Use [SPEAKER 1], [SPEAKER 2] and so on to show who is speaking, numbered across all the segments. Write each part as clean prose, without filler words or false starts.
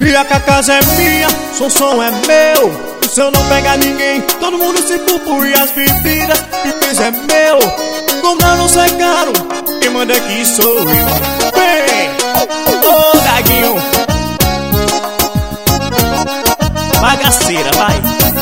[SPEAKER 1] E a casa é minha, som é meu. Se eu não pegar ninguém, todo mundo se pupu. E as bebidas, pipis é meu. Comprar não sai caro, quem manda aqui sou eu. Vem, ô Gaguinho, bagaceira, vai.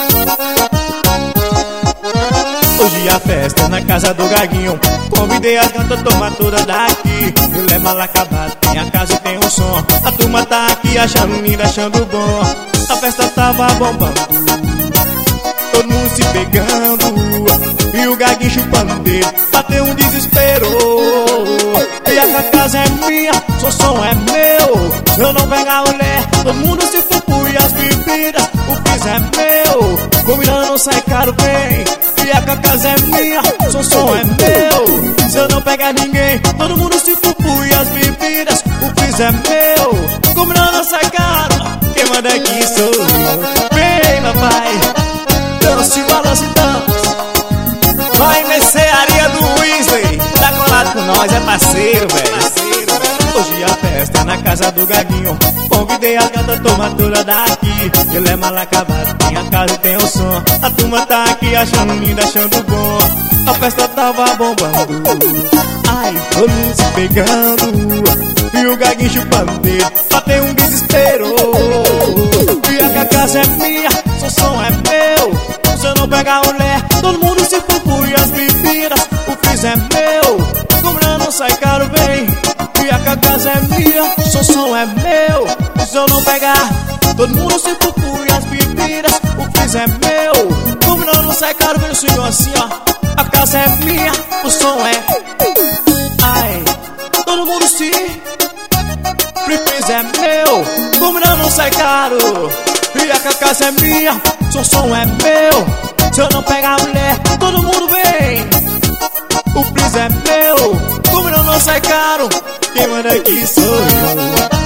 [SPEAKER 1] Hoje a festa é na casa do Gaguinho. Convidei as gatas, toma toda daqui. Eu levo ela acabada, tem a casa e tem um som. A turma tá aqui achando lindo, achando bom. A festa tava bombando, todo mundo se pegando. E o Gaguinho chupando dele, bateu um desespero. E a casa é minha, som é meu. Eu não pego a mulher, todo mundo se pupu. E as bebidas, o piso é meu. Combinando não sai caro, vem. E a casa é minha, som é meu. Se eu não pegar ninguém, todo mundo se pupu. E as bebidas, o piso é meu. Combinando não sai caro, quem manda aqui sou eu. Vem, papai, dance, balança e dança. Vai mercearia do Weasley, tá colado com nós, é parceiro, velho. Hoje a festa é na casa do Gaguinho. Convidei as gatas, toma toda daqui. Ele é mal acabado, tem a casa e tem o som. A turma tá aqui achando lindo, achando bom. A festa tava bombando, ai, todo mundo se pegando. E o Gaguinho chupando dele, bateu um desespero. E a casa é minha, som é meu. Se eu não pegar a mulher, todo mundo se pupu. E as bebidas, o piso é meu. Cobrando não sai caro, vem. E a casa é minha, som é meu. Se eu não pegar, todo mundo se pupu. E as bebidas, o piso é meu. Cobrando não sai caro, vem o senhor assim, ó. A casa é minha, o som é. Ai, todo mundo se. Piso é meu. Cobrando não sai caro. E a casa é minha, som é meu. Se eu não pegar a mulher, todo mundo vem. O piso é meu. Como não sai caro, quem manda aqui sou eu.